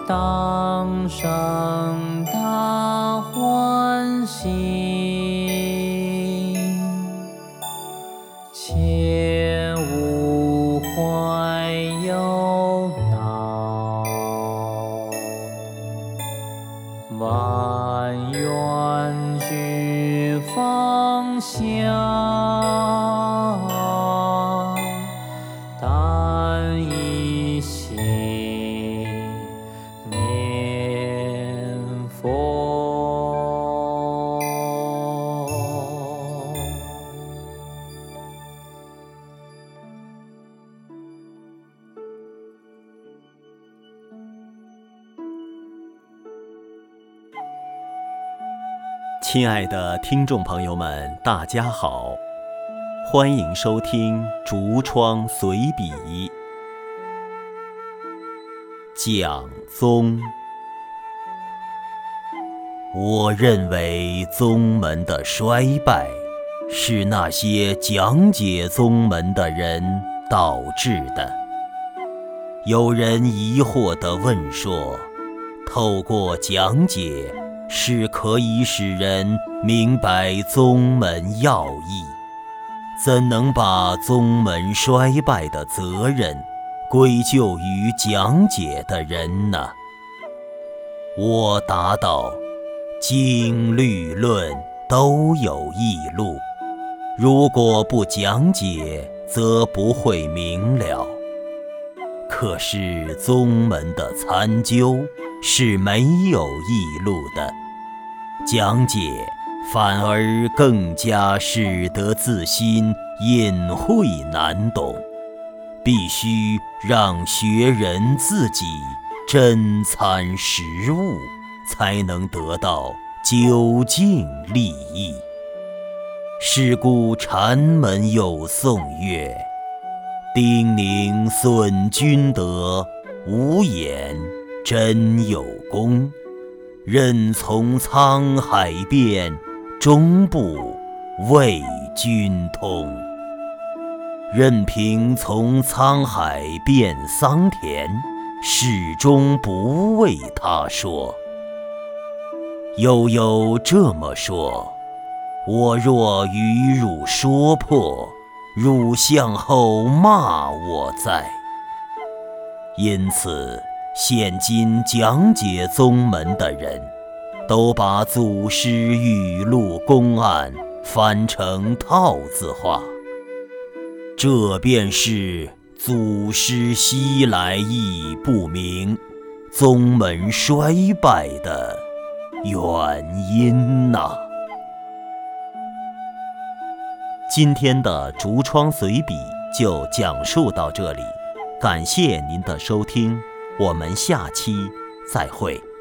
当生大欢喜，切勿怀忧恼，万愿俱放下，但一心念佛。 亲爱的听众朋友们，大家好，欢迎收听竹窗随笔讲宗。我认为宗门的衰败是那些讲解宗门的人导致的。有人疑惑地问说，透过讲解是可以使人明白宗门要义，怎能把宗门衰败的责任归咎于讲解的人呢？我答道，经律论都有异路，如果不讲解，则不会明了。可是宗门的参究是没有异路的，讲解反而更加使得自心隐晦难懂，必须让学人自己真参实悟，才能得到究竟利益。是故禅门有颂曰：叮咛损君德，无言真有功。任从沧海变，终不为君通。任凭从沧海变桑田，始终不为他说。悠悠这么说，我若与汝说破，汝向后骂我哉。因此现今讲解宗门的人都把祖师语录公案翻成套字话，这便是祖师西来意不明，宗门衰败的原因呐。今天的竹窗随笔就讲述到这里，感谢您的收听，我们下期再会。